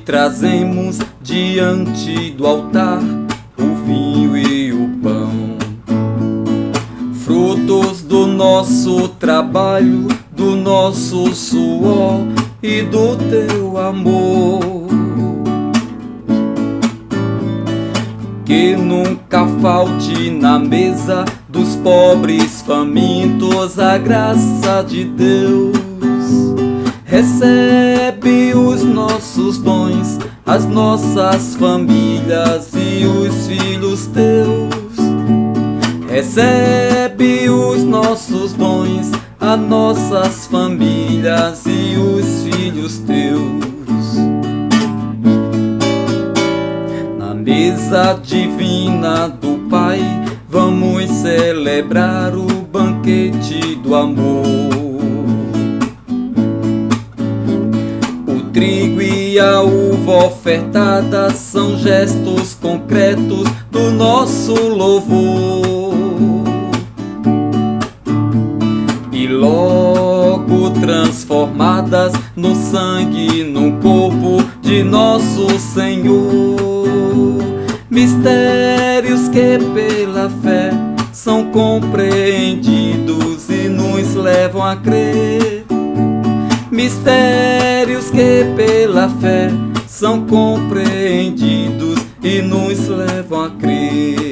trazemos diante do altar o vinho e o pão, frutos do nosso trabalho, do nosso suor e do teu amor. Que nunca falte na mesa dos pobres famintos a graça de Deus. Recebe os nossos dons, as nossas famílias e os filhos teus. Recebe os nossos dons, as nossas famílias e os filhos teus. Na mesa divina do Pai, vamos celebrar o banquete do amor. O trigo e a uva ofertada são gestos concretos do nosso louvor. E logo transformadas no sangue, no corpo de nosso Senhor. Mistérios que pela fé são compreendidos e nos levam a crer. Mistérios que pela fé são compreendidos e nos levam a crer.